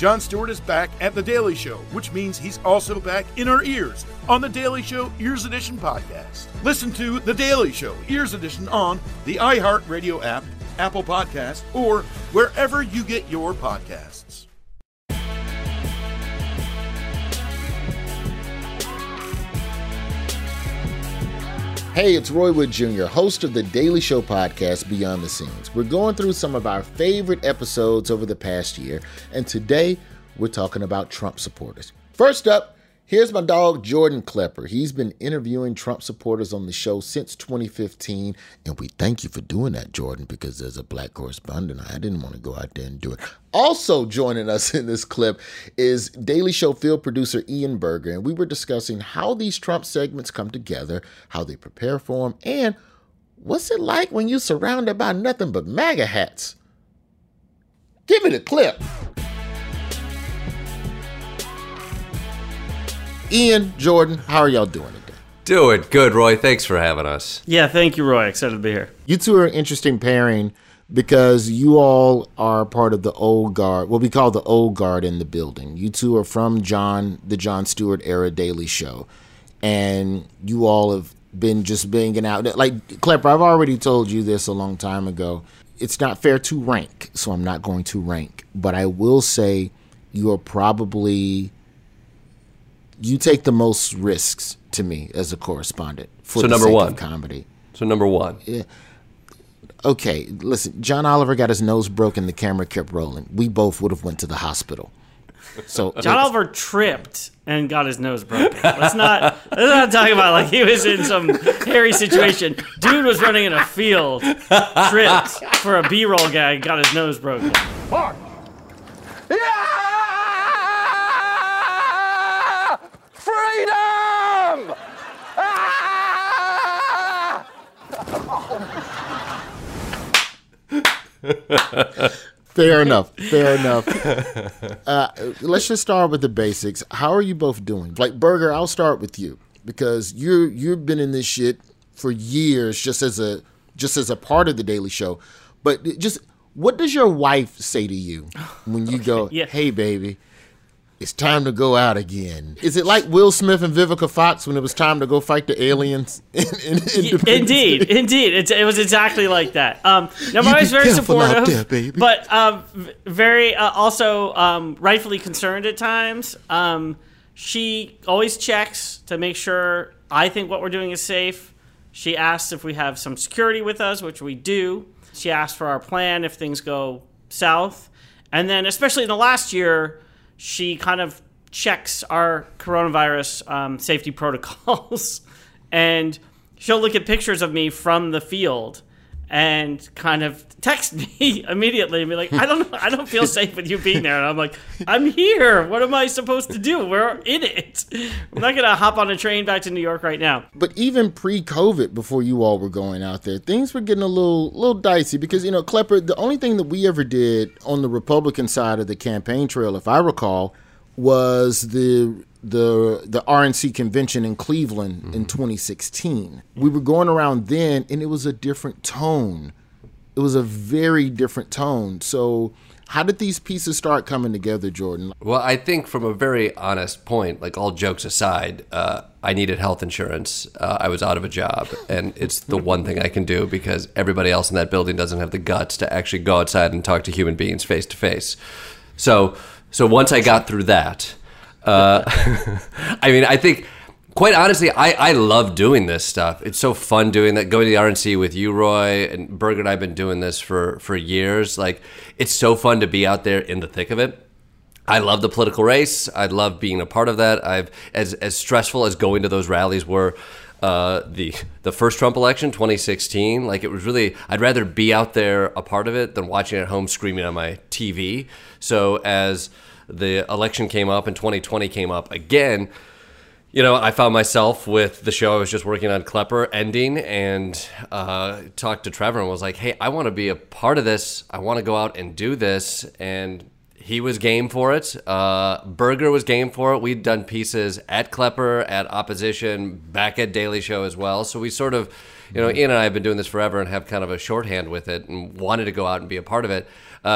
Jon Stewart is back at The Daily Show, which means he's also back in our ears on The Daily Show Ears Edition podcast. Listen to The Daily Show Ears Edition on the iHeartRadio app, Apple Podcasts, or wherever you get your podcasts. Hey, it's Roy Wood Jr., host of the Daily Show podcast, Beyond the Scenes. We're going through some of our favorite episodes over the past year, and today we're talking about Trump supporters. First up, here's my dog, Jordan Klepper. He's been interviewing Trump supporters on the show since 2015, and we thank you for doing that, Jordan, because as a black correspondent, I didn't want to go out there and do it. Also joining us in this clip is Daily Show field producer Ian Berger, and we were discussing how these Trump segments come together, how they prepare for them, and what's it like when you're surrounded by nothing but MAGA hats. Give me the clip. Ian, Jordan, how are y'all doing today? Doing good, Roy. Thanks for having us. Yeah, thank you, Roy. Excited to be here. You two are an interesting pairing because you all are part of the old guard, what we call the old guard in the building. You two are from the Jon Stewart era Daily Show, and you all have been just banging out. Like, Klepper, I've already told you this a long time ago. It's not fair to rank, so I'm not going to rank. But I will say you are probably... You take the most risks to me as a correspondent for the sake of comedy. So number one. Yeah. Okay, listen, John Oliver got his nose broken, the camera kept rolling. We both would have went to the hospital. So John Oliver tripped and got his nose broken. Let's not talk about like he was in some hairy situation. Dude was running in a field, tripped for a B-roll gag, got his nose broken. Mark! Yeah! Freedom! Ah! Fair enough. Let's just start with the basics. How are you both doing? Like, Berger, I'll start with you because you've been in this shit for years, just as a part of the Daily Show. But just what does your wife say to you when you go, "Hey, baby, it's time to go out again"? Is it like Will Smith and Vivica Fox when it was time to go fight the aliens? Indeed. It was exactly like that. Now, my wife's very supportive, there, baby. but very also rightfully concerned at times. She always checks to make sure I think what we're doing is safe. She asks if we have some security with us, which we do. She asks for our plan if things go south. And then, especially in the last year, she kind of checks our coronavirus safety protocols, and she'll look at pictures of me from the field and kind of text me immediately and be like, I don't feel safe with you being there. And I'm like, I'm here. What am I supposed to do? We're in it. I'm not going to hop on a train back to New York right now. But even pre-COVID, before you all were going out there, things were getting a little dicey because, Klepper, the only thing that we ever did on the Republican side of the campaign trail, if I recall, was the RNC convention in Cleveland in 2016. We were going around then, and it was a different tone. It was a very different tone. So how did these pieces start coming together, Jordan? Well, I think from a very honest point, like all jokes aside, I needed health insurance. I was out of a job, and it's the one thing I can do because everybody else in that building doesn't have the guts to actually go outside and talk to human beings face to face. So once I got through that, I think, quite honestly, I love doing this stuff. It's so fun doing that, going to the RNC with you, Roy, and Berger and I have been doing this for years. Like, it's so fun to be out there in the thick of it. I love the political race. I love being a part of that. As stressful as going to those rallies were, the first Trump election, 2016, like it was really, I'd rather be out there a part of it than watching at home screaming on my TV. So as the election came up and 2020 came up again, I found myself with the show I was just working on, Klepper, ending, and talked to Trevor and was like, hey, I want to be a part of this. I want to go out and do this. And he was game for it. Berger was game for it. We'd done pieces at Klepper, at Opposition, back at Daily Show as well. So we sort of, Ian and I have been doing this forever and have kind of a shorthand with it and wanted to go out and be a part of it.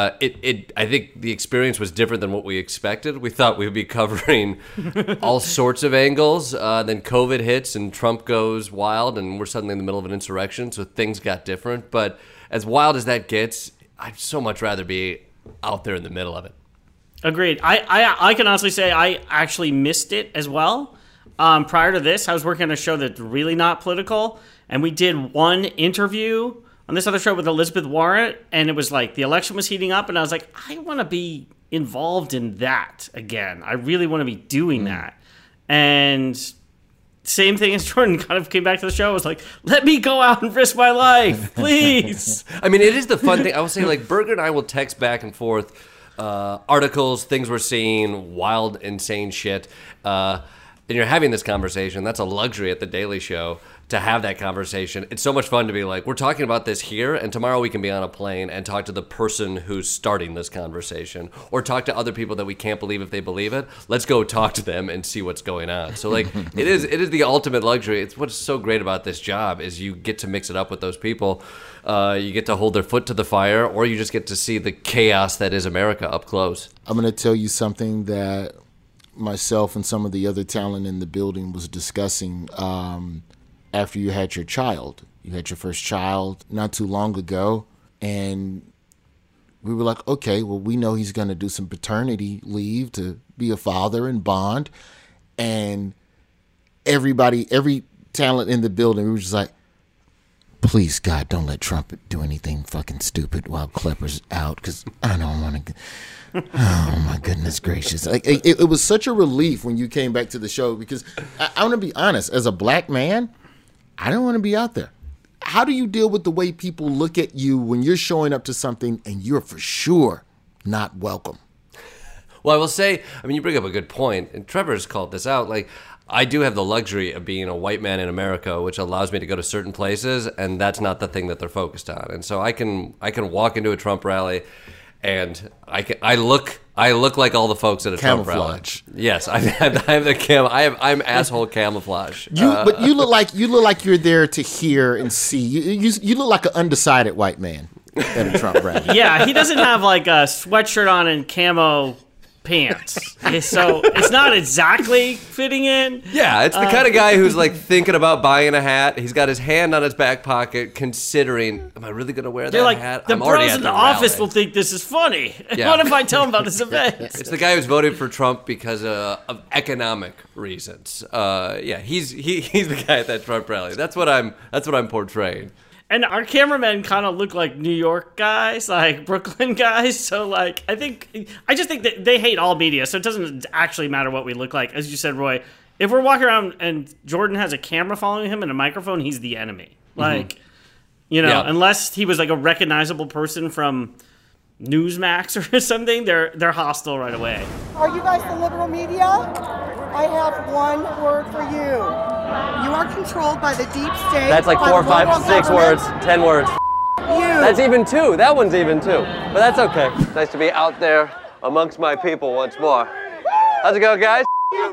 I think the experience was different than what we expected. We thought we would be covering all sorts of angles. Then COVID hits and Trump goes wild and we're suddenly in the middle of an insurrection. So things got different. But as wild as that gets, I'd so much rather be out there in the middle of it. Agreed. I can honestly say I actually missed it as well. Prior to this, I was working on a show that's really not political, and we did one interview on this other show with Elizabeth Warren, and it was like the election was heating up, and I was like, I want to be involved in that again. I really want to be doing that. And same thing as Jordan kind of came back to the show. I was like, let me go out and risk my life, please. I mean, it is the fun thing. I will say, like, Berger and I will text back and forth articles, things we're seeing, wild, insane shit. And you're having this conversation. That's a luxury at the Daily Show to have that conversation. It's so much fun to be like, we're talking about this here, and tomorrow we can be on a plane and talk to the person who's starting this conversation, or talk to other people that we can't believe if they believe it. Let's go talk to them and see what's going on. So, like, it is the ultimate luxury. It's what's so great about this job is you get to mix it up with those people. You get to hold their foot to the fire, or you just get to see the chaos that is America up close. I'm going to tell you something that myself and some of the other talent in the building was discussing after you had your child. You had your first child not too long ago, and we were like, okay, well, we know he's going to do some paternity leave to be a father and bond. And every talent in the building, we were just like, please, God, don't let Trump do anything fucking stupid while Klepper's out, because I don't want to. Oh, my goodness gracious. Like, it was such a relief when you came back to the show, because I want to be honest, as a black man, I don't want to be out there. How do you deal with the way people look at you when you're showing up to something and you're for sure not welcome? Well, I will say, I mean, you bring up a good point, and Trevor's called this out. Like, I do have the luxury of being a white man in America, which allows me to go to certain places, and that's not the thing that they're focused on. And so I can walk into a Trump rally, and I look like all the folks at a Trump rally. Camouflage. Yes, I'm asshole camouflage. But you look like you're there to hear and see. You look like an undecided white man at a Trump rally. Yeah, he doesn't have like a sweatshirt on and camo pants, so it's not exactly fitting in. Yeah, it's the kind of guy who's like thinking about buying a hat. He's got his hand on his back pocket, considering, am I really going to wear that like, hat? the I'm already bros at in the rally. office will think this is funny. Yeah. What if I tell them about this event? It's the guy who's voted for Trump because of economic reasons. He's the guy at that Trump rally. That's what I'm portraying. And our cameramen kind of look like New York guys, like Brooklyn guys. So, like, I just think that they hate all media, so it doesn't actually matter what we look like. As you said, Roy, if we're walking around and Jordan has a camera following him and a microphone, he's the enemy. Like, unless he was like a recognizable person from Newsmax or something, they're hostile right away. Are you guys the liberal media? I have one word for you. You are controlled by the deep state. That's like by 4, the 5, liberal 6 government. words, 10 words. You. That's even 2. That one's even 2. But that's okay. Nice to be out there amongst my people once more. How's it going, guys? You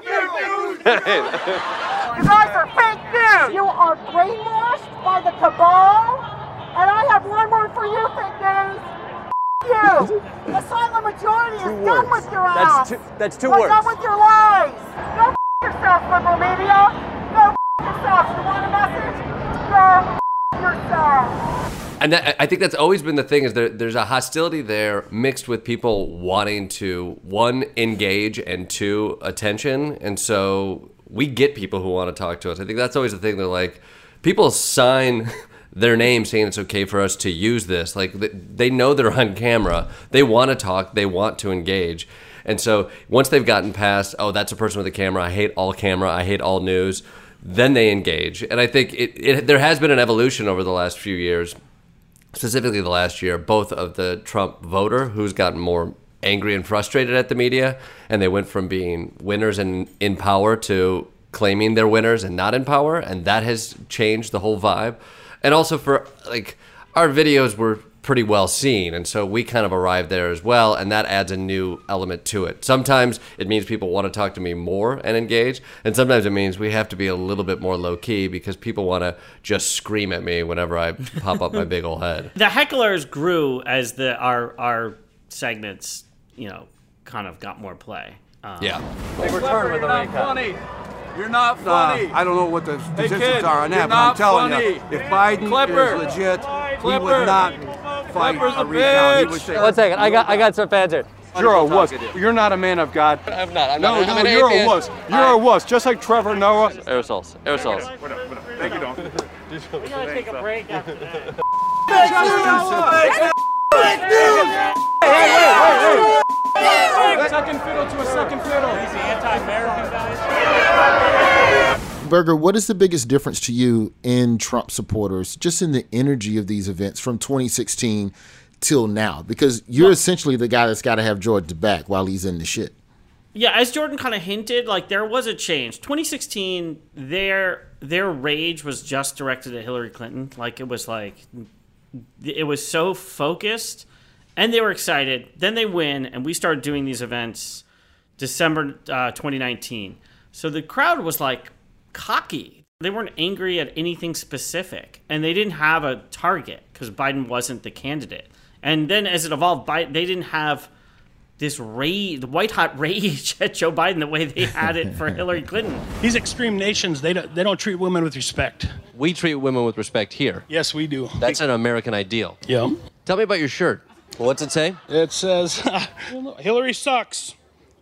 guys are fake news. You are brainwashed by the cabal. And I have one word for you, fake news. You. The silent majority is done with your ass. That's 2 We're words. done with your lies. Go yourself, liberal media. Go yourself. You want a message? Go yourself. And I think that's always been the thing, is there's a hostility there mixed with people wanting to, 1, engage, and 2, attention. And so we get people who want to talk to us. I think that's always the thing. They're like, people sign their name saying it's okay for us to use this. Like, they know they're on camera. They want to talk. They want to engage. And so once they've gotten past, oh, that's a person with a camera, I hate all news, then they engage. And I think there has been an evolution over the last few years, specifically the last year, both of the Trump voter, who's gotten more angry and frustrated at the media, and they went from being winners and in power to claiming they're winners and not in power, and that has changed the whole vibe. And also for, like, our videos were pretty well seen, and so we kind of arrived there as well, and that adds a new element to it. Sometimes it means people want to talk to me more and engage, and sometimes it means we have to be a little bit more low-key because people want to just scream at me whenever I pop up my big old head. The hecklers grew as our segments, kind of got more play. Yeah. Big return with the recap. You're not funny. I don't know what the statistics kid, are on that, you're but I'm not telling funny. you, if Biden Clipper. is legit, he Clipper. would not fight Clipper's a a recount. He bitch. would say, 1 second. I got some fans here. you're a wuss. You're not a man of God. I'm not. No, you're a wuss. You're a wuss, just like Trevor Noah. Aerosols. Thank you, Don. We gotta take a break after that. Second fiddle to a second fiddle. He's the anti-American guy. Burger, what is the biggest difference to you in Trump supporters, just in the energy of these events from 2016 till now? Because you're essentially the guy that's got to have George back while he's in the shit. Yeah, as Jordan kind of hinted, there was a change. 2016, their rage was just directed at Hillary Clinton. It was so focused, and they were excited. Then they win, and we started doing these events December 2019. So the crowd was cocky. They weren't angry at anything specific, and they didn't have a target because Biden wasn't the candidate. And then as it evolved, they didn't have this rage, the white hot rage at Joe Biden the way they had it for Hillary Clinton. These extreme nations, they don't treat women with respect. We treat women with respect here. Yes, we do. That's an American ideal. Yeah. Tell me about your shirt. What's it say? It says, Hillary sucks,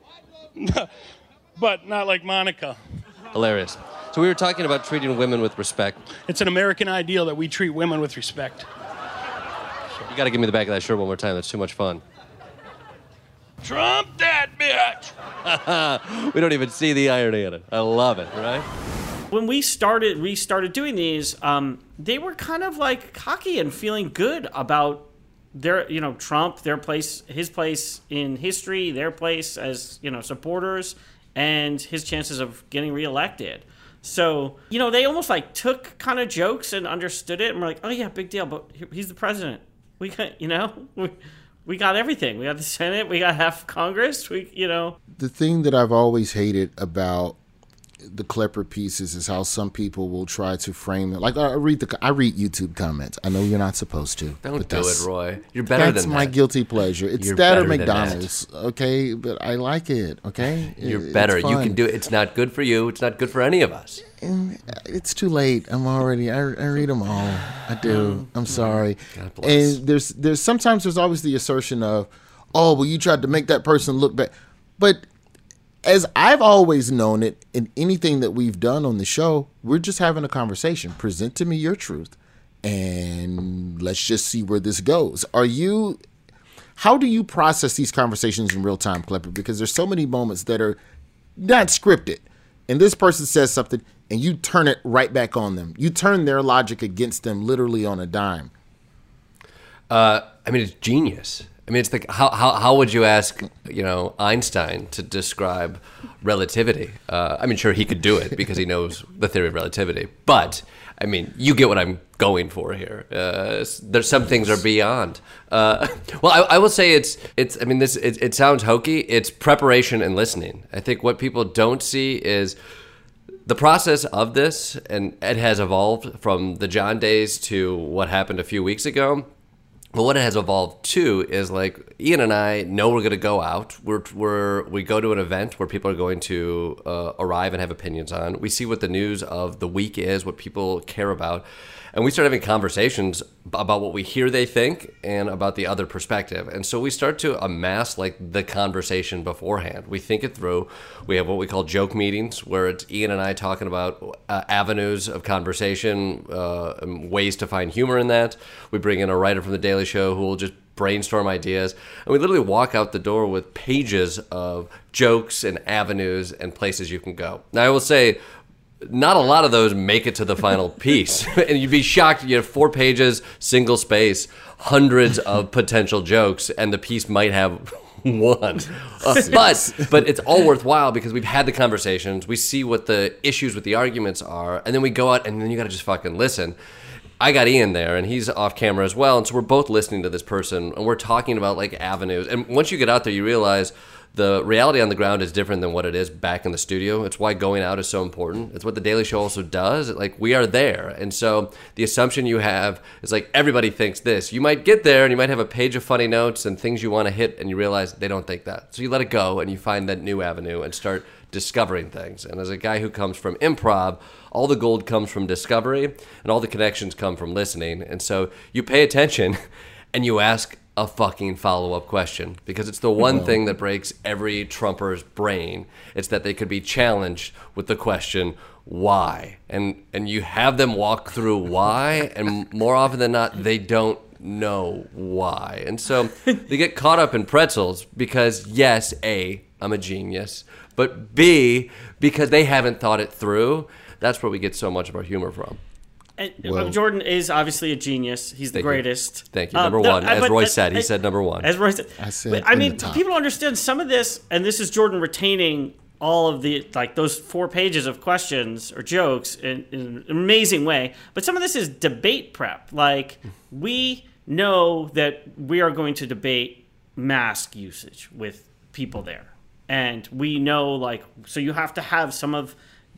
but not like Monica. Hilarious. So we were talking about treating women with respect. It's an American ideal that we treat women with respect. You got to give me the back of that shirt one more time. That's too much fun. Trump that bitch. We don't even see the irony in it. I love it, right? When we started doing these, they were kind of cocky and feeling good about their, Trump, their place, his place in history, their place as, supporters, and his chances of getting reelected. So, they almost took kind of jokes and understood it and were like, oh yeah, big deal, but he's the president. We got, we got everything. We got the Senate, we got half Congress, The thing that I've always hated about the Klepper pieces is how some people will try to frame it. I read YouTube comments. I know you're not supposed to. Don't do it, Roy. You're better than that. That's my guilty pleasure. It's You're that or better than McDonald's, okay? But I like it, okay? You're better. It's You fun. can do it. It's not good for you. It's not good for any of us. It's too late. I read them all. I do. I'm sorry. God bless. And there's always the assertion of, oh, well, you tried to make that person look bad. But as I've always known it, in anything that we've done on the show, we're just having a conversation. Present to me your truth, and let's just see where this goes. How do you process these conversations in real time, Klepper? Because there's so many moments that are not scripted, and this person says something, and you turn it right back on them. You turn their logic against them literally on a dime. It's genius. It's how would you ask, Einstein to describe relativity? Sure, he could do it because he knows the theory of relativity. But, you get what I'm going for here. There's some things are beyond. I will say it sounds hokey. It's preparation and listening. I think what people don't see is the process of this, and it has evolved from the John days to what happened a few weeks ago. But what it has evolved to is Ian and I know we're going to go out. We go to an event where people are going to arrive and have opinions on. We see what the news of the week is, what people care about. And we start having conversations about what we hear they think and about the other perspective. And so we start to amass the conversation beforehand. We think it through. We have what we call joke meetings where it's Ian and I talking about avenues of conversation, ways to find humor in that. We bring in a writer from The Daily Show who will just brainstorm ideas. And we literally walk out the door with pages of jokes and avenues and places you can go. Now, I will say, not a lot of those make it to the final piece. And you'd be shocked. You have 4 pages, single space, hundreds of potential jokes, and the piece might have one. But it's all worthwhile because we've had the conversations. We see what the issues with the arguments are, and then we go out, and then you got to just fucking listen. I got Ian there, and he's off camera as well, and so we're both listening to this person, and we're talking about like avenues. And once you get out there, you realize the reality on the ground is different than what it is back in the studio. It's why going out is so important. It's what The Daily Show also does. Like, we are there. And so the assumption you have is like, everybody thinks this. You might get there and you might have a page of funny notes and things you want to hit, and you realize they don't think that. So you let it go and you find that new avenue and start discovering things. And as a guy who comes from improv, all the gold comes from discovery and all the connections come from listening. And so you pay attention and you ask a fucking follow-up question, because it's the one thing that breaks every Trumper's brain. It's that they could be challenged with the question, why? And you have them walk through why, and more often than not, they don't know why. And so they get caught up in pretzels because, yes, A, I'm a genius, but B, because they haven't thought it through. That's where we get so much of our humor from. And Jordan is obviously a genius. He's the greatest. Thank you. Number one. As Roy said. He said number one. As Roy said. I mean, people understand some of this, and this is Jordan retaining all of the, like, those 4 pages of questions or jokes in an amazing way. But some of this is debate prep. Like, we know that we are going to debate mask usage with people there. And we know, like, so you have to have some of,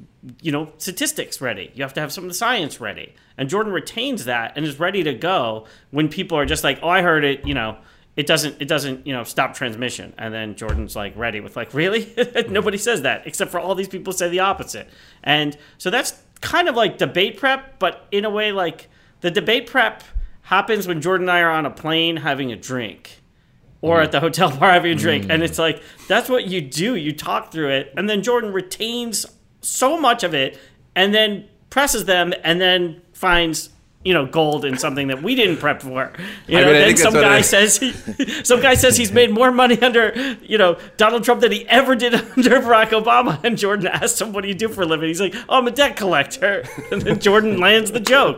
statistics ready. You have to have some of the science ready. And Jordan retains that and is ready to go when people are just like, oh, I heard it, it doesn't, stop transmission. And then Jordan's like ready with like, really? Nobody says that except for all these people say the opposite. And so that's kind of like debate prep, but in a way, like, the debate prep happens when Jordan and I are on a plane having a drink or at the hotel bar having a drink. And it's like, that's what you do. You talk through it. And then Jordan retains so much of it and then presses them and then finds gold in something that we didn't prep for. Then some guy says he's made more money under Donald Trump than he ever did under Barack Obama. And Jordan asks him, "What do you do for a living?" He's like, "Oh, I'm a debt collector." And then Jordan lands the joke.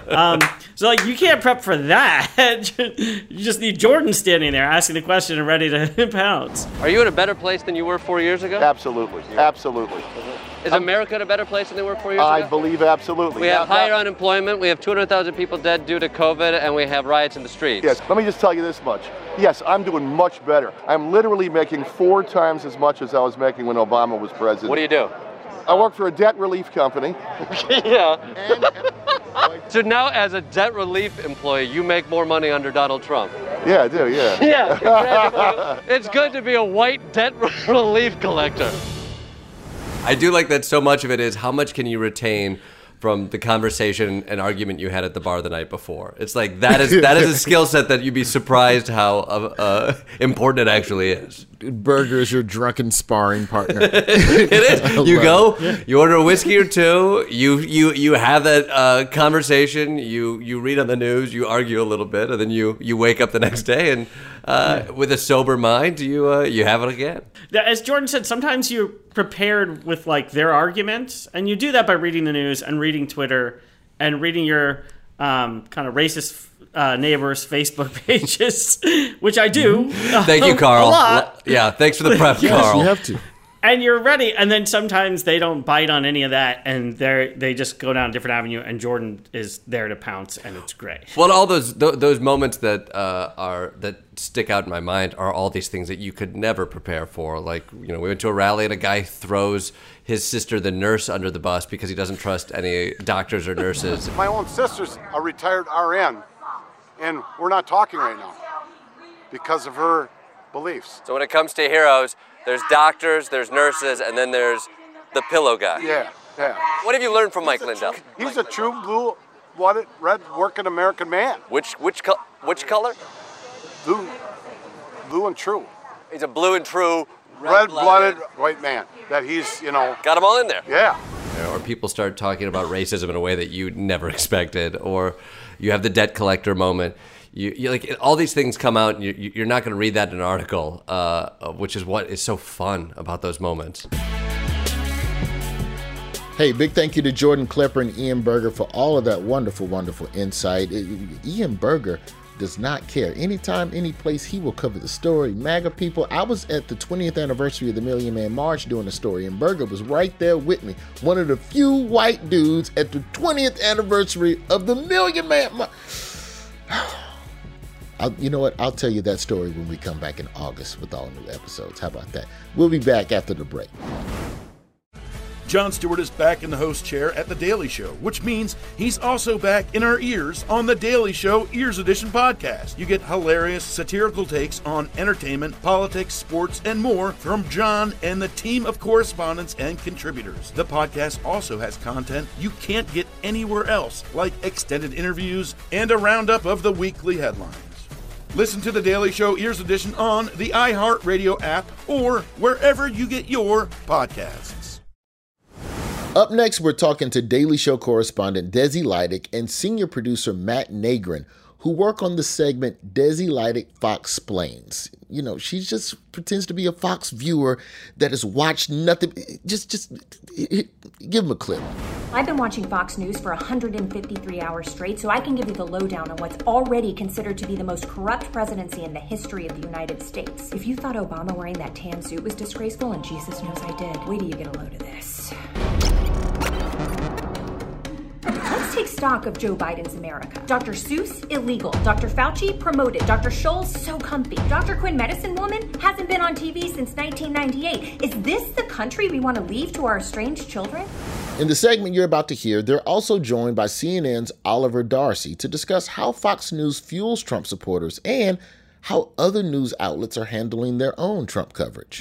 So like, you can't prep for that. You just need Jordan standing there asking the question and ready to pounce. Are you in a better place than you were 4 years ago? Absolutely, absolutely. Is America in a better place than they were 4 years ago? I believe absolutely. We have higher unemployment, we have 200,000 people dead due to COVID, and we have riots in the streets. Yes, let me just tell you this much. Yes, I'm doing much better. I'm literally making 4 times as much as I was making when Obama was president. What do you do? I work for a debt relief company. Yeah. So now, as a debt relief employee, you make more money under Donald Trump. Yeah, I do, yeah. Yeah, it's good to be a white debt relief collector. I do like that so much of it is how much can you retain from the conversation and argument you had at the bar the night before. It's like that is a skill set that you'd be surprised how important it actually is. Burger is your drunken sparring partner. It is. You go, you order a whiskey or two, you have that conversation, you read on the news, you argue a little bit, and then you wake up the next day and with a sober mind, you have it again. As Jordan said, sometimes you're prepared with like their arguments, and you do that by reading the news and reading Twitter and reading your kind of racist neighbors' Facebook pages, which I do. Thank you, Carl. A lot. Yeah, thanks for the prep, yes, Carl. You have to. And you're ready, and then sometimes they don't bite on any of that, and they just go down a different avenue, and Jordan is there to pounce, and it's great. Well, all those moments that stick out in my mind are all these things that you could never prepare for. Like, we went to a rally and a guy throws his sister, the nurse, under the bus because he doesn't trust any doctors or nurses. My own sister's a retired RN, and we're not talking right now because of her beliefs. So when it comes to heroes, there's doctors, there's nurses, and then there's the pillow guy. Yeah. What have you learned from Mike Lindell? He's a true blue-blooded, red working American man. Which color? Blue and true. He's a blue and true red-blooded white man. That he's, got them all in there. Yeah. Or people start talking about racism in a way that you never expected, or you have the debt collector moment. You like all these things come out, and you're not going to read that in an article, which is what is so fun about those moments. Hey, big thank you to Jordan Klepper and Ian Burger for all of that wonderful, wonderful insight. Ian Burger does not care. Anytime, any place, he will cover the story. MAGA people, I was at the 20th anniversary of the Million Man March doing a story, and Berger was right there with me. One of the few white dudes at the 20th anniversary of the Million Man March. You know what? I'll tell you that story when we come back in August with all new episodes. How about that? We'll be back after the break. Jon Stewart is back in the host chair at The Daily Show, which means he's also back in our ears on The Daily Show Ears Edition podcast. You get hilarious, satirical takes on entertainment, politics, sports, and more from Jon and the team of correspondents and contributors. The podcast also has content you can't get anywhere else, like extended interviews and a roundup of the weekly headlines. Listen to The Daily Show Ears Edition on the iHeartRadio app or wherever you get your podcasts. Up next, we're talking to Daily Show correspondent Desi Lydic and senior producer Matt Nagrin, who work on the segment Desi Lydic Foxplains. You know, she just pretends to be a Fox viewer that has watched nothing. Just give him a clip. I've been watching Fox News for 153 hours straight, so I can give you the lowdown on what's already considered to be the most corrupt presidency in the history of the United States. If you thought Obama wearing that tan suit was disgraceful, and Jesus knows I did, wait till you get a load of this. Let's take stock of Joe Biden's America. Dr. Seuss, illegal. Dr. Fauci, promoted. Dr. Scholl's, so comfy. Dr. Quinn, medicine woman, hasn't been on TV since 1998. Is this the country we want to leave to our estranged children? In the segment you're about to hear, they're also joined by CNN's Oliver Darcy to discuss how Fox News fuels Trump supporters and how other news outlets are handling their own Trump coverage.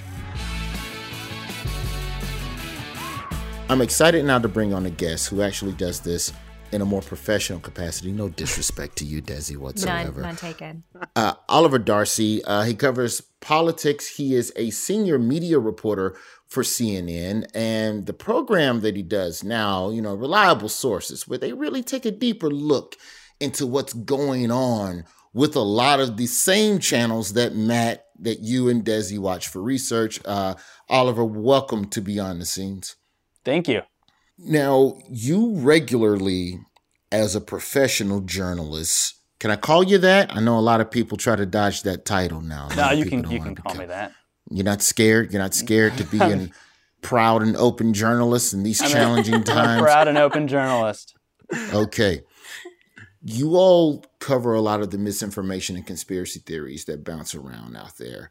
I'm excited now to bring on a guest who actually does this in a more professional capacity. No disrespect to you, Desi, whatsoever. None taken. Oliver Darcy, he covers politics. He is a senior media reporter for CNN, and the program that he does now, you know, Reliable Sources, where they really take a deeper look into what's going on with a lot of the same channels that Matt, that you and Desi watch for research. Oliver, welcome to Beyond the Scenes. Thank you. Now, you regularly, as a professional journalist, can I call you that? I know a lot of people try to dodge that title now. No, you can call me that. You're not scared? You're not scared to be a proud and open journalist in these challenging times? I'm a proud and open journalist. Okay. You all cover a lot of the misinformation and conspiracy theories that bounce around out there.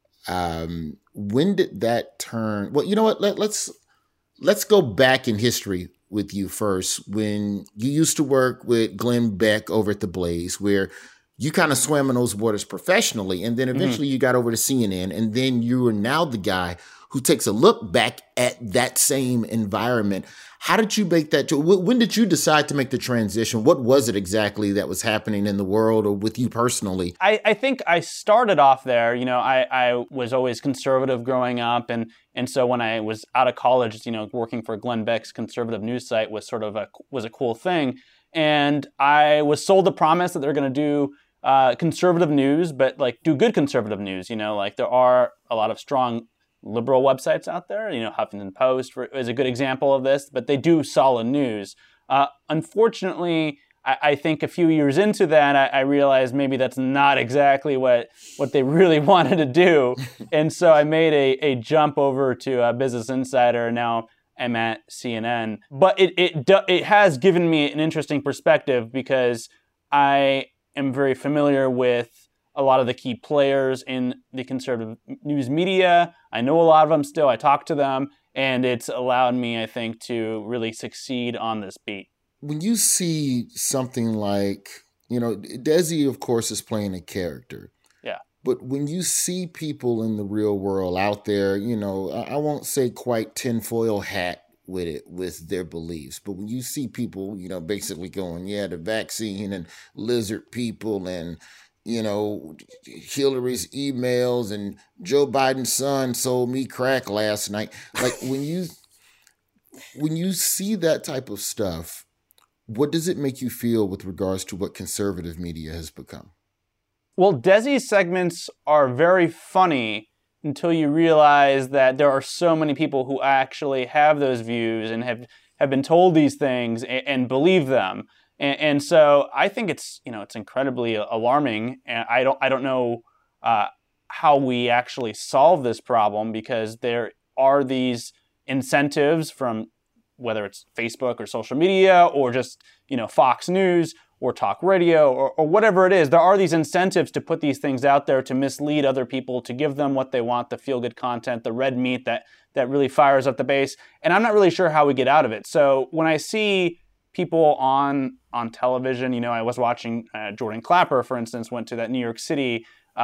When did that turn? Well, you know what? Let's go back in history with you first. When you used to work with Glenn Beck over at The Blaze, where you kind of swam in those waters professionally, and then eventually you got over to CNN, and then you are now the guy who takes a look back at that same environment. How did you make that? When did you decide to make the transition? What was it exactly that was happening in the world or with you personally? I think I started off there. You know, I was always conservative growing up. And so when I was out of college, you know, working for Glenn Beck's conservative news site was sort of was a cool thing. And I was sold the promise that they're going to do conservative news, but like do good conservative news. You know, like there are a lot of strong liberal websites out there. You know, Huffington Post is a good example of this, but they do solid news. Unfortunately, I think a few years into that, I realized maybe that's not exactly what they really wanted to do. And so I made a jump over to Business Insider. Now I'm at CNN. But it has given me an interesting perspective because I am very familiar with a lot of the key players in the conservative news media. I know a lot of them still. I talk to them, and it's allowed me, I think, to really succeed on this beat. When you see something like, you know, Desi, of course, is playing a character. Yeah. But when you see people in the real world out there, you know, I won't say quite tinfoil hat with it, with their beliefs. But when you see people, you know, basically going, yeah, the vaccine and lizard people and, you know, Hillary's emails and Joe Biden's son sold me crack last night. Like when you see that type of stuff, what does it make you feel with regards to what conservative media has become? Well, Desi's segments are very funny until you realize that there are so many people who actually have those views and have been told these things and believe them. And so I think it's incredibly alarming, and I don't know how we actually solve this problem, because there are these incentives from whether it's Facebook or social media or just Fox News or talk radio or whatever it is. There are these incentives to put these things out there to mislead other people, to give them what they want, the feel-good content, the red meat that really fires up the base. And I'm not really sure how we get out of it. So when I see people on television, I was watching Jordan Clapper, for instance, went to that New York City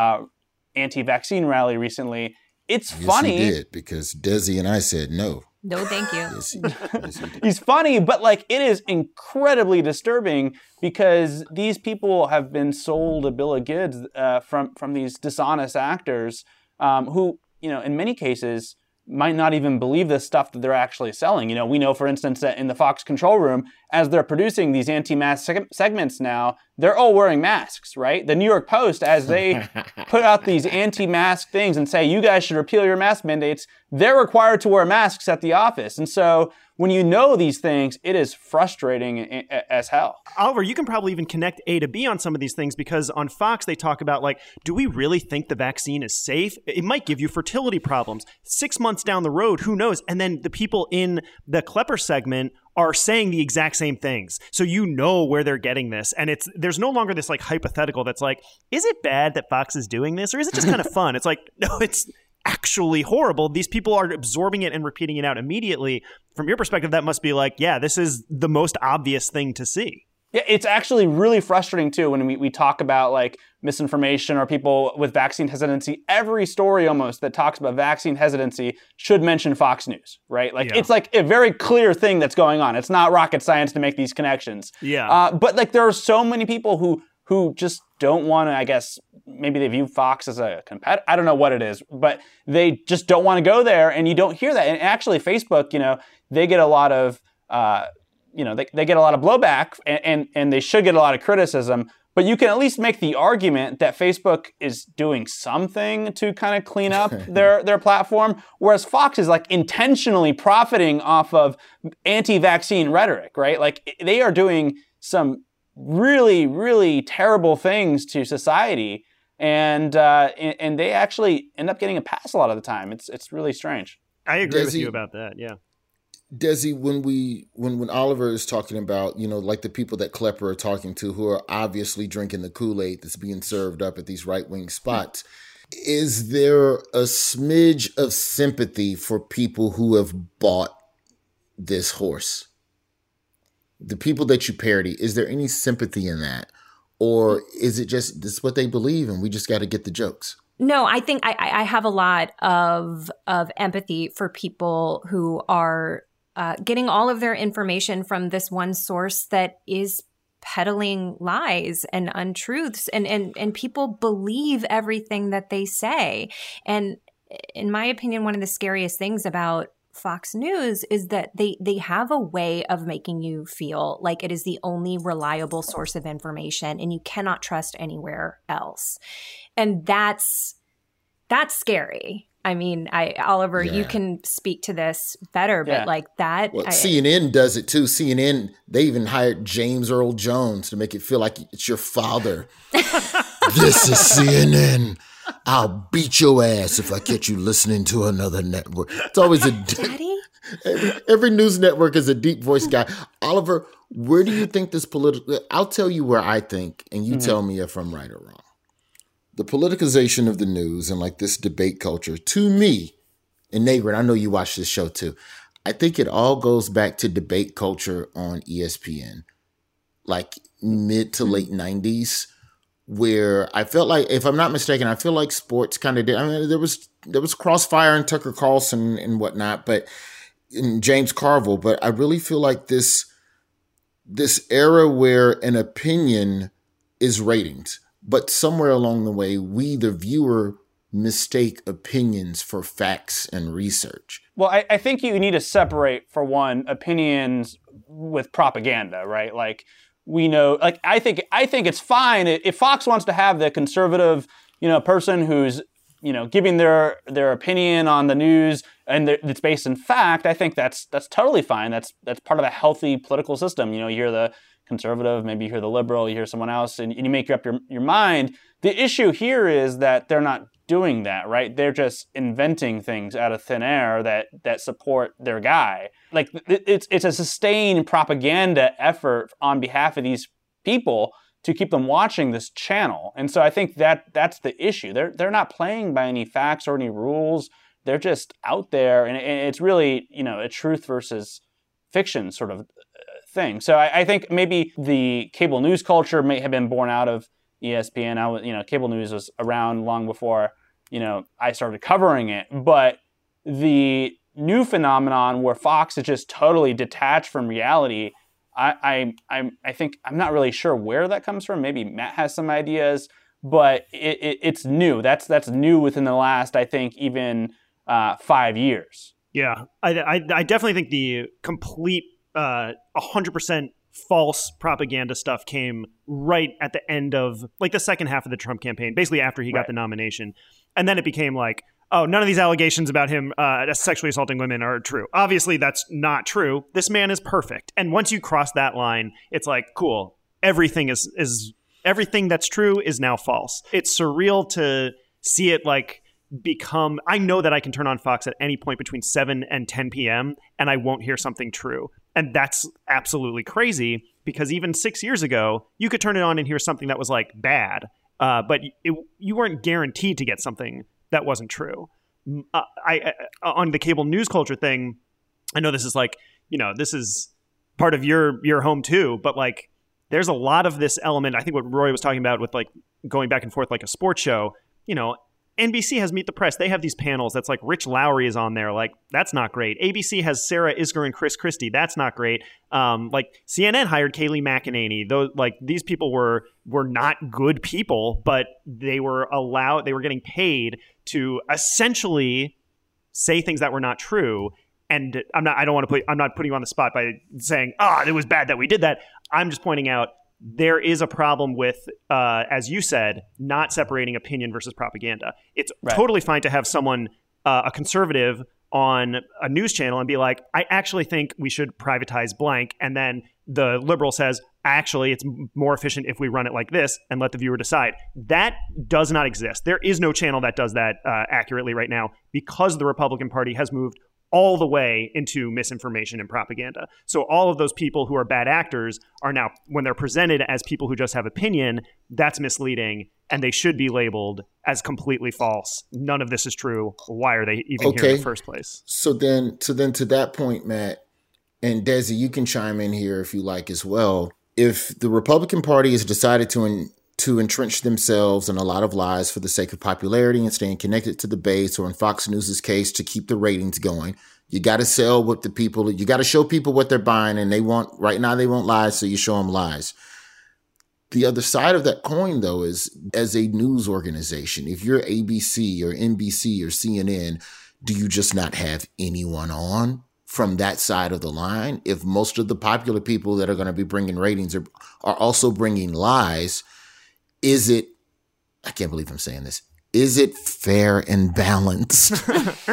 anti-vaccine rally recently. It's funny. Yes, he did, because Desi and I said no. No, thank you. Yes, he did. He's funny, but it is incredibly disturbing, because these people have been sold a bill of goods from these dishonest actors who, in many cases might not even believe the stuff that they're actually selling. We know, for instance, that in the Fox control room, as they're producing these anti-mask segments now, they're all wearing masks, right? The New York Post, as they put out these anti-mask things and say, you guys should repeal your mask mandates, they're required to wear masks at the office. And so when you know these things, it is frustrating as hell. Oliver, you can probably even connect A to B on some of these things, because on Fox, they talk about, do we really think the vaccine is safe? It might give you fertility problems. 6 months down the road, who knows? And then the people in the Klepper segment are saying the exact same things. So where they're getting this. And there's no longer this hypothetical that's is it bad that Fox is doing this? Or is it just kind of fun? It's no, it's actually horrible. These people are absorbing it and repeating it out immediately. From your perspective, that must be this is the most obvious thing to see. Yeah, it's actually really frustrating too when we talk about misinformation or people with vaccine hesitancy. Every story almost that talks about vaccine hesitancy should mention Fox News, right? It's a very clear thing that's going on. It's not rocket science to make these connections. Yeah. But there are so many people who just don't want to, I guess, maybe they view Fox as a competitor. I don't know what it is, but they just don't want to go there, and you don't hear that. And actually, Facebook, they get a lot of, they get a lot of blowback, and they should get a lot of criticism. But you can at least make the argument that Facebook is doing something to kind of clean up their platform, whereas Fox is intentionally profiting off of anti-vaccine rhetoric, right? They are doing some really, really terrible things to society, and they actually end up getting a pass a lot of the time. It's really strange. I agree with you about that. Yeah. Desi, when Oliver is talking about, the people that Klepper are talking to, who are obviously drinking the Kool-Aid that's being served up at these right-wing spots, is there a smidge of sympathy for people who have bought this horse? The people that you parody, is there any sympathy in that? Or is it just, this is what they believe and we just got to get the jokes? No, I think I have a lot of empathy for people who are getting all of their information from this one source that is peddling lies and untruths, and people believe everything that they say. And in my opinion, one of the scariest things about Fox News is that they have a way of making you feel like it is the only reliable source of information and you cannot trust anywhere else. And that's scary. I mean, Oliver, you can speak to this better, but that. Well, CNN does it too. CNN, they even hired James Earl Jones to make it feel like it's your father. This is CNN. I'll beat your ass if I catch you listening to another network. It's always a Daddy? Every news network is a deep voice guy. Oliver, where do you think this political? I'll tell you where I think, and you tell me if I'm right or wrong. The politicization of the news and this debate culture, to me, and Nagrin, I know you watch this show too, I think it all goes back to debate culture on ESPN, mid to late 90s, where I felt like, if I'm not mistaken, I feel like sports kind of did. I mean, there was Crossfire and Tucker Carlson and whatnot, and James Carville, but I really feel like this era where an opinion is ratings. But somewhere along the way, we, the viewer, mistake opinions for facts and research. Well, I think you need to separate, for one, opinions with propaganda, right? We know, I think it's fine if Fox wants to have the conservative, person who's, giving their opinion on the news and it's based in fact. I think that's totally fine. That's part of a healthy political system. You hear the conservative, maybe you hear the liberal, you hear someone else, and you make up your mind. The issue here is that they're not doing that, right? They're just inventing things out of thin air that support their guy. Like it's a sustained propaganda effort on behalf of these people to keep them watching this channel. And so I think that's the issue. They're not playing by any facts or any rules. They're just out there, and it's really, a truth versus fiction sort of thing. So I think maybe the cable news culture may have been born out of ESPN. Cable news was around long before, I started covering it. But the new phenomenon where Fox is just totally detached from reality, I think I'm not really sure where that comes from. Maybe Matt has some ideas, but it's new. That's new within the last, I think, even 5 years. Yeah, I definitely think the complete 100% false propaganda stuff came right at the end of like the second half of the Trump campaign, basically after he got the nomination. And then it became like, oh, none of these allegations about him sexually assaulting women are true. Obviously, that's not true. This man is perfect. And once you cross that line, it's like, cool. Everything is everything that's true is now false. It's surreal to see it like become. I know that I can turn on Fox at any point between 7 and 10 p.m. and I won't hear something true. And that's absolutely crazy because even 6 years ago, you could turn it on and hear something that was like bad, but you weren't guaranteed to get something that wasn't true. I on the cable news culture thing, I know this is like, this is part of your home too, but like there's a lot of this element. I think what Roy was talking about with like going back and forth like a sports show, NBC has Meet the Press. They have these panels that's like Rich Lowry is on there. Like, that's not great. ABC has Sarah Isgur and Chris Christie. That's not great. Like CNN hired Kayleigh McEnany. These people were not good people, but they were getting paid to essentially say things that were not true. And I'm not putting you on the spot by saying, it was bad that we did that. I'm just pointing out there is a problem with, as you said, not separating opinion versus propaganda. It's totally fine to have someone, a conservative, on a news channel and be like, I actually think we should privatize blank. And then the liberal says, actually, it's more efficient if we run it like this and let the viewer decide. That does not exist. There is no channel that does that accurately right now because the Republican Party has moved all the way into misinformation and propaganda. So all of those people who are bad actors are now, when they're presented as people who just have opinion, that's misleading, and they should be labeled as completely false. None of this is true. Why are they even here in the first place? So then to that point, Matt, and Desi, you can chime in here if you like as well. If the Republican Party has decided to entrench themselves in a lot of lies for the sake of popularity and staying connected to the base, or in Fox News's case, to keep the ratings going, you got to sell what you got to show people what they're buying, and right now they want lies, so you show them lies. The other side of that coin, though, is as a news organization, if you're ABC or NBC or CNN, do you just not have anyone on from that side of the line? If most of the popular people that are going to be bringing ratings are also bringing lies, is it, I can't believe I'm saying this, is it fair and balanced?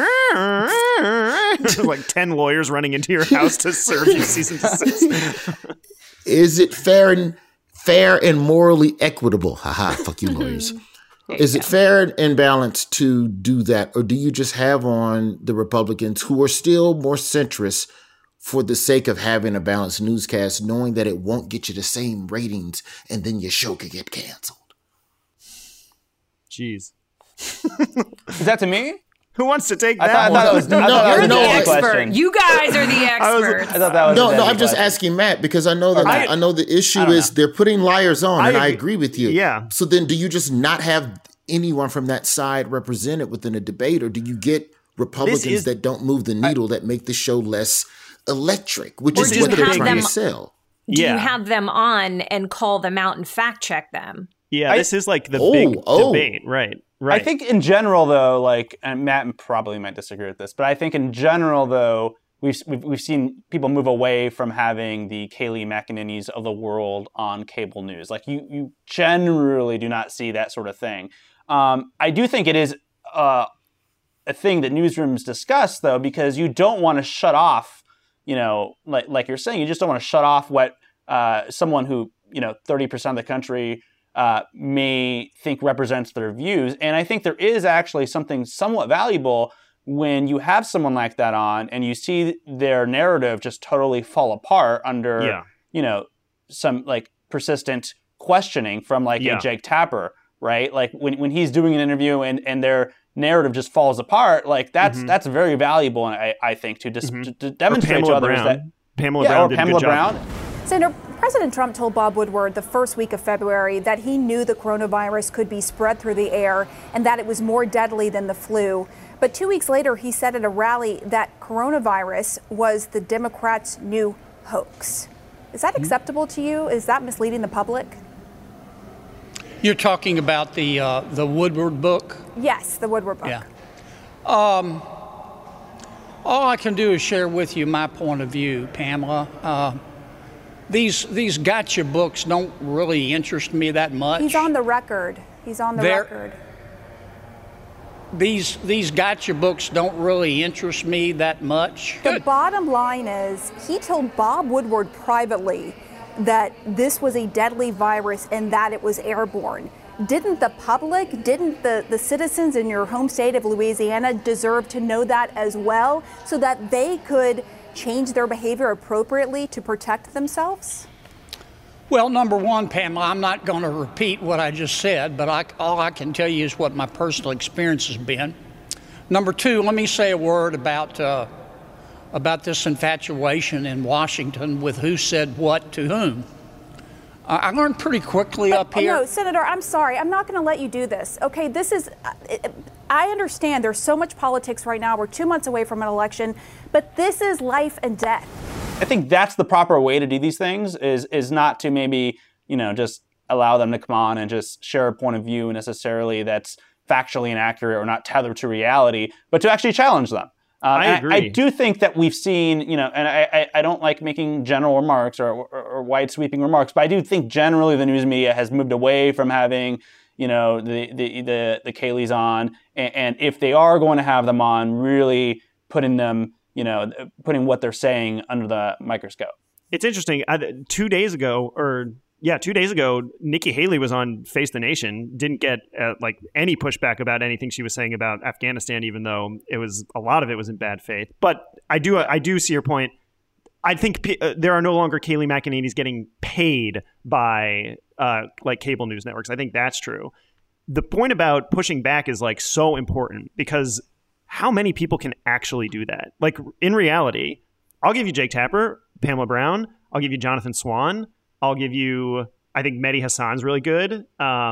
Like 10 lawyers running into your house to serve you cease and desist. Is it fair and morally equitable? Haha, fuck you lawyers. Is it fair and balanced to do that? Or do you just have on the Republicans who are still more centrist for the sake of having a balanced newscast, knowing that it won't get you the same ratings and then your show could get canceled? Jeez. Is that to me? Who wants to take that one? You're the expert. You guys are the experts. I thought that was no. I'm just asking Matt because I know that I know the issue is they're putting liars on, and I agree with you. Yeah. So then, do you just not have anyone from that side represented within a debate, or do you get Republicans that don't move the needle that make the show less electric, which is what they're trying to sell? Do you have them on and call them out and fact check them? Yeah, this is like the big debate, right? I think in general, though, and Matt probably might disagree with this, but I think in general, though, we've seen people move away from having the Kayleigh McEnany's of the world on cable news. Like you generally do not see that sort of thing. I do think it is a thing that newsrooms discuss, though, because you don't want to shut off, like you're saying, you just don't want to shut off what someone who 30% of the country may think represents their views. And I think there is actually something somewhat valuable when you have someone like that on and you see their narrative just totally fall apart under, some like persistent questioning from like a Jake Tapper, right? Like when he's doing an interview and their narrative just falls apart, like that's very valuable, and I think to demonstrate to others that Pamela Brown did a good job. Senator, President Trump told Bob Woodward the first week of February that he knew the coronavirus could be spread through the air and that it was more deadly than the flu. But 2 weeks later, he said at a rally that coronavirus was the Democrats' new hoax. Is that acceptable to you? Is that misleading the public? You're talking about the Woodward book? Yes, the Woodward book. Yeah. All I can do is share with you my point of view, Pamela. These gotcha books don't really interest me that much. He's on the record. Record. These gotcha books don't really interest me that much. The bottom line is he told Bob Woodward privately that this was a deadly virus and that it was airborne. Didn't the public, didn't the citizens in your home state of Louisiana deserve to know that as well so that they could change their behavior appropriately to protect themselves? Well, number one, Pamela, I'm not going to repeat what I just said, but all I can tell you is what my personal experience has been. Number two, let me say a word about this infatuation in Washington with who said what to whom. I learned pretty quickly up here. No, Senator, I'm sorry. I'm not going to let you do this. Okay, this is, I understand there's so much politics right now. We're 2 months away from an election, but this is life and death. I think that's the proper way to do these things is not to maybe, just allow them to come on and just share a point of view necessarily that's factually inaccurate or not tethered to reality, but to actually challenge them. I agree. I do think that we've seen, and I don't like making general remarks or wide sweeping remarks, but I do think generally the news media has moved away from having, the Kayleys on, and if they are going to have them on, really putting them, putting what they're saying under the microscope. It's interesting. 2 days ago, 2 days ago, Nikki Haley was on Face the Nation, didn't get any pushback about anything she was saying about Afghanistan, even though a lot of it was in bad faith. But I do see your point. I think there are no longer Kayleigh McEnany's getting paid by cable news networks. I think that's true. The point about pushing back is so important because how many people can actually do that? In reality, I'll give you Jake Tapper, Pamela Brown, I'll give you Jonathan Swan, I'll give you, I think Mehdi Hassan's really good.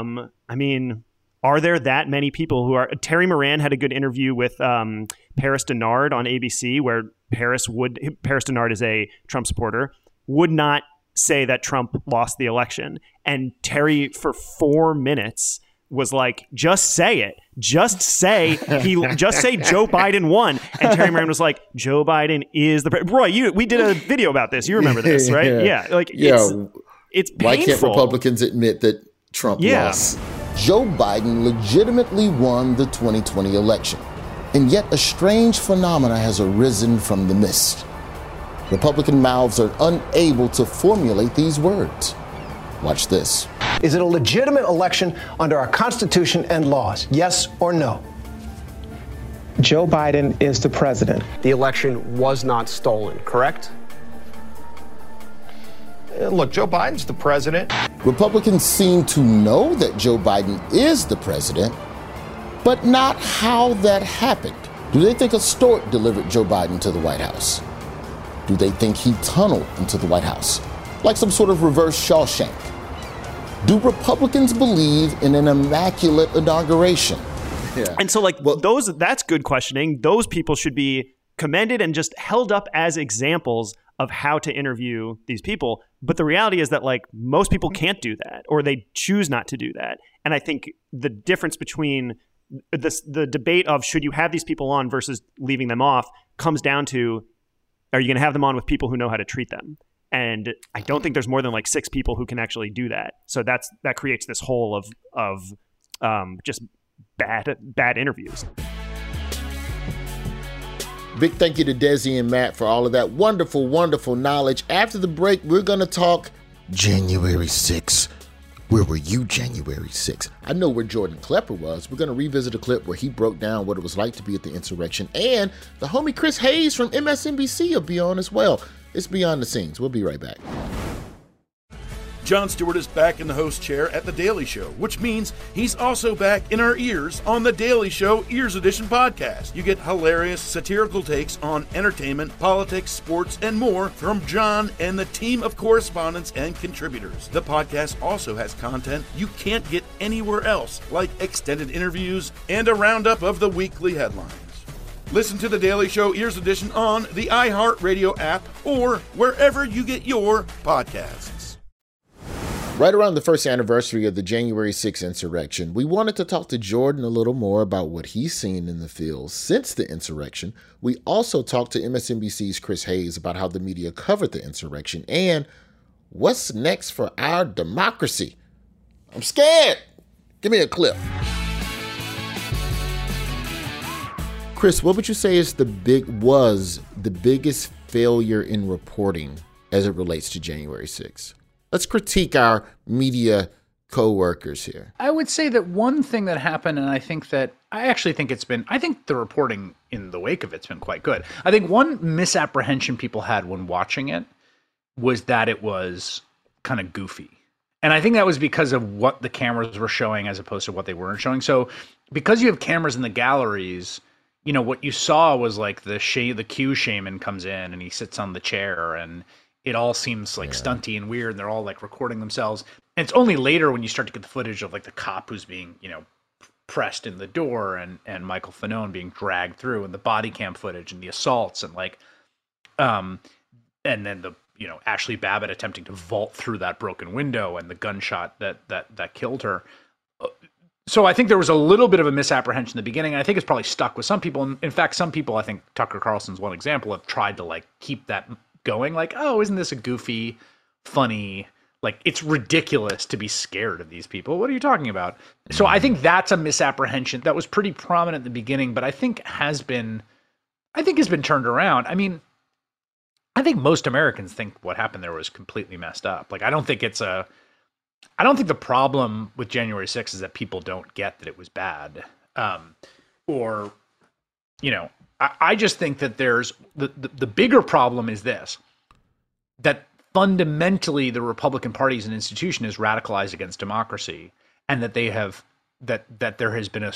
Are there that many people who are... Terry Moran had a good interview with Paris Denard on ABC where Paris Denard is a Trump supporter, would not say that Trump lost the election. And Terry, for 4 minutes, was like, just say it. Just say Joe Biden won. And Terry Moran was like, Joe Biden is the president. Roy, we did a video about this. You remember this, right? Yeah. It's painful. Why can't Republicans admit that Trump lost? Joe Biden legitimately won the 2020 election. And yet a strange phenomena has arisen from the mist. Republican mouths are unable to formulate these words. Watch this. Is it a legitimate election under our Constitution and laws? Yes or no? Joe Biden is the president. The election was not stolen, correct? Look, Joe Biden's the president. Republicans seem to know that Joe Biden is the president, but not how that happened. Do they think a stork delivered Joe Biden to the White House? Do they think he tunneled into the White House, like some sort of reverse Shawshank? Do Republicans believe in an immaculate inauguration? Yeah. And so that's good questioning. Those people should be commended and just held up as examples of how to interview these people. But the reality is that most people can't do that, or they choose not to do that. And I think the difference between the debate of should you have these people on versus leaving them off comes down to, are you going to have them on with people who know how to treat them? And I don't think there's more than 6 people who can actually do that. So that creates this hole of just bad interviews. Big thank you to Desi and Matt for all of that wonderful, wonderful knowledge. After the break, we're going to talk January 6th. Where were you January 6th? I know where Jordan Klepper was. We're going to revisit a clip where he broke down what it was like to be at the insurrection, and the homie Chris Hayes from MSNBC will be on as well. It's Beyond the Scenes. We'll be right back. Jon Stewart is back in the host chair at The Daily Show, which means he's also back in our ears on The Daily Show Ears Edition podcast. You get hilarious, satirical takes on entertainment, politics, sports, and more from Jon and the team of correspondents and contributors. The podcast also has content you can't get anywhere else, like extended interviews and a roundup of the weekly headlines. Listen to The Daily Show Ears Edition on the iHeartRadio app or wherever you get your podcasts. Right around the first anniversary of the January 6th insurrection, we wanted to talk to Jordan a little more about what he's seen in the field since the insurrection. We also talked to MSNBC's Chris Hayes about how the media covered the insurrection and what's next for our democracy. I'm scared. Give me a clip. Chris, what would you say is the biggest failure in reporting as it relates to January 6th? Let's critique our media co-workers here. I would say that one thing that happened, and I think the reporting in the wake of it's been quite good. I think one misapprehension people had when watching it was that it was kind of goofy. And I think that was because of what the cameras were showing as opposed to what they weren't showing. So because you have cameras in the galleries, you know, what you saw was like the Q shaman comes in and he sits on the chair and it all seems like stunty and weird, and they're all like recording themselves. And it's only later when you start to get the footage of like the cop who's being, you know, pressed in the door and Michael Fanone being dragged through, and the body cam footage and the assaults and like, and then the, you know, Ashley Babbitt attempting to vault through that broken window and the gunshot that killed her. So I think there was a little bit of a misapprehension in the beginning, and I think it's probably stuck with some people. In fact, some people, I think Tucker Carlson's one example, have tried to like keep that going, like, oh, isn't this a goofy, funny, like, it's ridiculous to be scared of these people. What are you talking about? So I think that's a misapprehension that was pretty prominent at the beginning, but I think has been turned around. I mean, I think most Americans think what happened there was completely messed up. Like, I don't think the problem with January 6th is that people don't get that it was bad. Or, you know, I just think that there's the bigger problem is this, that fundamentally the Republican Party as an institution is radicalized against democracy, and that that there has been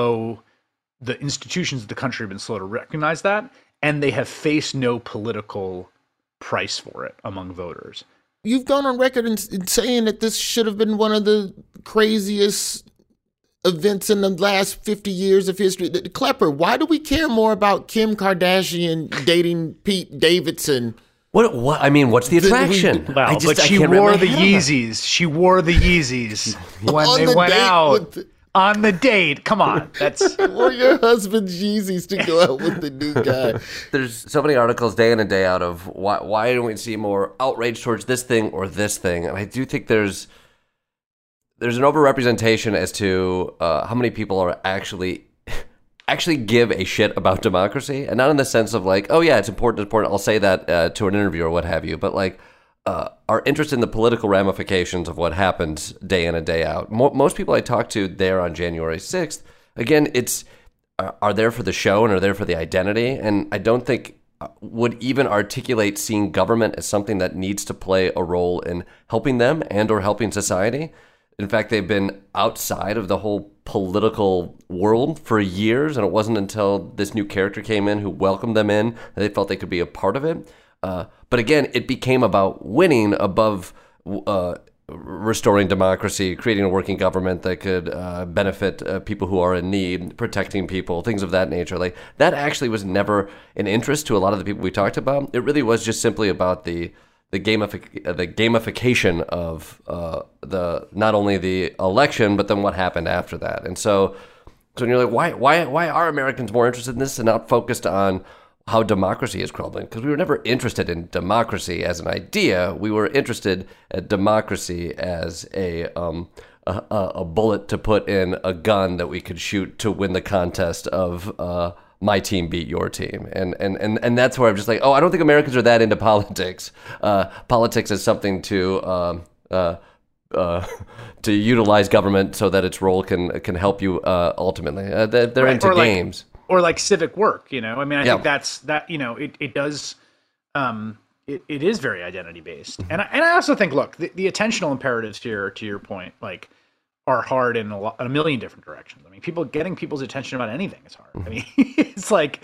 the institutions of the country have been slow to recognize that, and they have faced no political price for it among voters. You've gone on record in saying that this should have been one of the craziest events in the last 50 years of history. Klepper, why do we care more about Kim Kardashian dating Pete Davidson? What? I mean, what's the attraction? Well, but she wore the Yeezys. She wore the Yeezys when they went out on the date. Come on, that's wore your husband's Yeezys to go out with the new guy. There's so many articles day in and day out of why don't we see more outrage towards this thing or this thing, and I do think there's an overrepresentation as to how many people are actually give a shit about democracy, and not in the sense of like, oh yeah, it's important. I'll say that to an interview or what have you, but like are interested in the political ramifications of what happened day in and day out. Most people I talk to there on January 6th, again, are there for the show and are there for the identity, and I don't think would even articulate seeing government as something that needs to play a role in helping them and or helping society. In fact, they've been outside of the whole political world for years, and it wasn't until this new character came in who welcomed them in that they felt they could be a part of it. But again, it became about winning above restoring democracy, creating a working government that could benefit people who are in need, protecting people, things of that nature. Like that actually was never an interest to a lot of the people we talked about. It really was just simply about the gamification of not only the election, but then what happened after that. And so when you're like, why are Americans more interested in this and not focused on how democracy is crumbling? Because we were never interested in democracy as an idea. We were interested in democracy as a bullet to put in a gun that we could shoot to win the contest of my team beat your team. And that's where I'm just like, oh, I don't think Americans are that into politics. Politics is something to utilize government so that its role can help you ultimately. They're Right, into or like- games. Or like civic work, I mean, I Yeah. think that, it does, it is very identity based. And I also think, look, the attentional imperatives here, to your point, like, are hard in a million different directions. I mean, getting people's attention about anything is hard. I mean, it's like,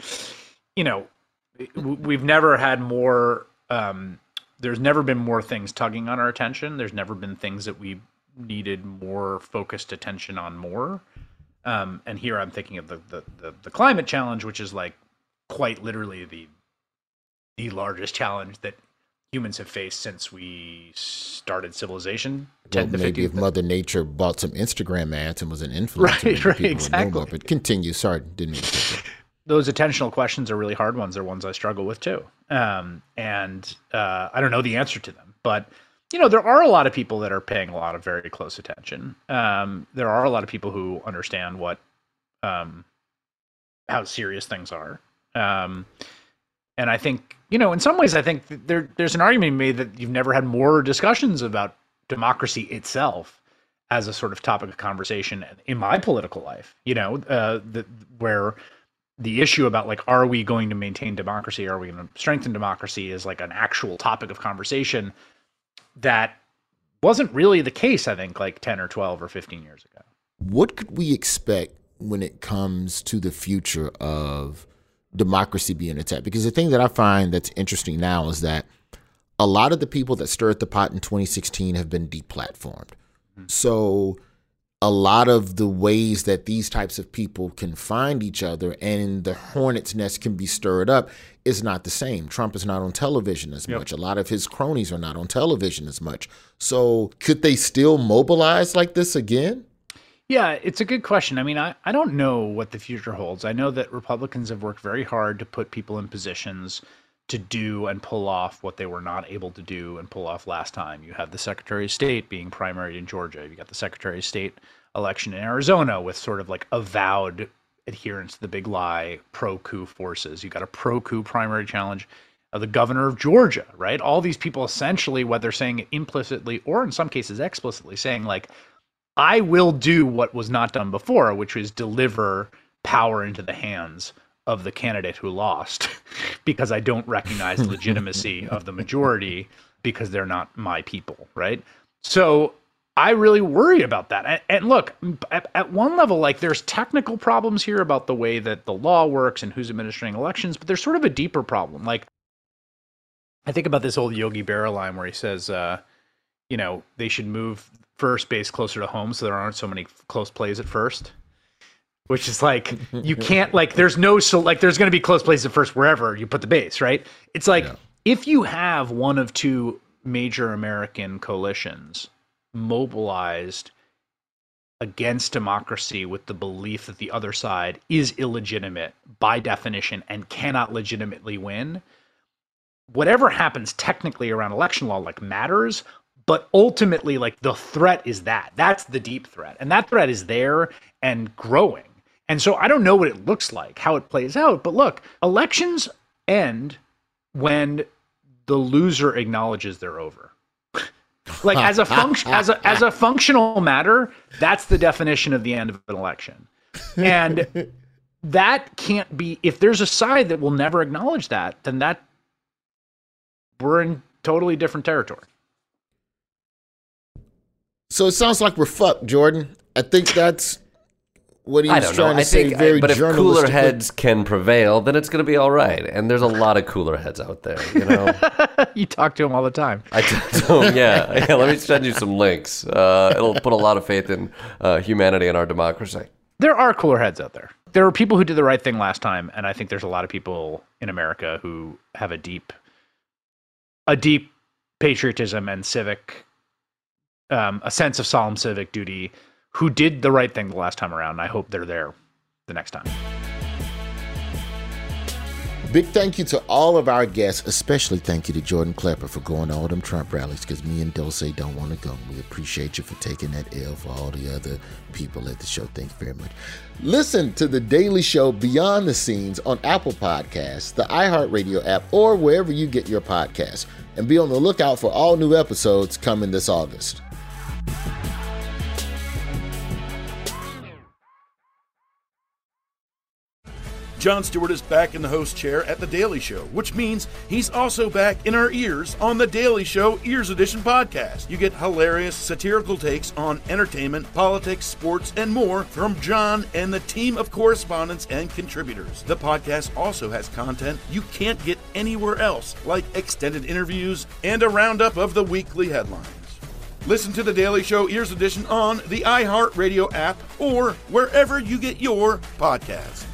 we've never had more, there's never been more things tugging on our attention. There's never been things that we needed more focused attention on more. And here I'm thinking of the climate challenge, which is like quite literally the largest challenge that humans have faced since we started civilization. Well, maybe if Mother Nature bought some Instagram ads and was an influencer, Right, people would know exactly. more. But continue. Sorry, didn't mean to. Those attentional questions are really hard ones. They're ones I struggle with too. I don't know the answer to them, but there are a lot of people that are paying a lot of very close attention. There are a lot of people who understand how serious things are. And I think, in some ways, I think there's an argument made that you've never had more discussions about democracy itself as a sort of topic of conversation in my political life, where the issue about like, are we going to maintain democracy? Are we going to strengthen democracy is like an actual topic of conversation that wasn't really the case, I think, like 10 or 12 or 15 years ago. What could we expect when it comes to the future of democracy being attacked? Because the thing that I find that's interesting now is that a lot of the people that stirred the pot in 2016 have been deplatformed. Mm-hmm. So a lot of the ways that these types of people can find each other and the hornet's nest can be stirred up is not the same. Trump is not on television as much. A lot of his cronies are not on television as much. So could they still mobilize like this again? Yeah, it's a good question. I mean, I don't know what the future holds. I know that Republicans have worked very hard to put people in positions to do and pull off what they were not able to do and pull off last time. You have the Secretary of State being primaried in Georgia. You got the Secretary of State election in Arizona with sort of like avowed adherence to the big lie, pro-coup forces. You got a pro-coup primary challenge of the governor of Georgia, right? All these people essentially, whether saying it implicitly or in some cases explicitly, saying like, I will do what was not done before, which was deliver power into the hands of the candidate who lost because I don't recognize the legitimacy of the majority because they're not my people, right? So I really worry about that. And look, at one level, like there's technical problems here about the way that the law works and who's administering elections, but there's sort of a deeper problem. Like I think about this old Yogi Berra line where he says, they should move first base closer to home so there aren't so many close plays at first. Which is like, you can't, like, there's going to be close plays at first wherever you put the base, right? It's like, if you have one of two major American coalitions mobilized against democracy with the belief that the other side is illegitimate by definition and cannot legitimately win, whatever happens technically around election law, like, matters. But ultimately, like, the threat is that's the deep threat. And that threat is there and growing. And so I don't know what it looks like, how it plays out. But look, elections end when the loser acknowledges they're over. Like as a functional matter, that's the definition of the end of an election. And that can't be, if there's a side that will never acknowledge that, then we're in totally different territory. So it sounds like we're fucked, Jordan. I think that's what he was trying to say. But if cooler heads can prevail, then it's going to be all right. And there's a lot of cooler heads out there, you know? You talk to him all the time. I talk to him, yeah. Let me send you some links. It'll put a lot of faith in humanity and our democracy. There are cooler heads out there. There were people who did the right thing last time, and I think there's a lot of people in America who have a deep patriotism and civic, a sense of solemn civic duty, who did the right thing the last time around. I hope they're there the next time. Big thank you to all of our guests, especially thank you to Jordan Klepper for going to all them Trump rallies, because me and Dulce don't want to go. We appreciate you for taking that L for all the other people at the show. Thank you very much. Listen to The Daily Show Beyond the Scenes on Apple Podcasts, the iHeartRadio app, or wherever you get your podcasts. And be on the lookout for all new episodes coming this August. Jon Stewart is back in the host chair at The Daily Show, which means he's also back in our ears on The Daily Show Ears Edition podcast. You get hilarious, satirical takes on entertainment, politics, sports, and more from Jon and the team of correspondents and contributors. The podcast also has content you can't get anywhere else, like extended interviews and a roundup of the weekly headlines. Listen to The Daily Show Ears Edition on the iHeartRadio app or wherever you get your podcasts.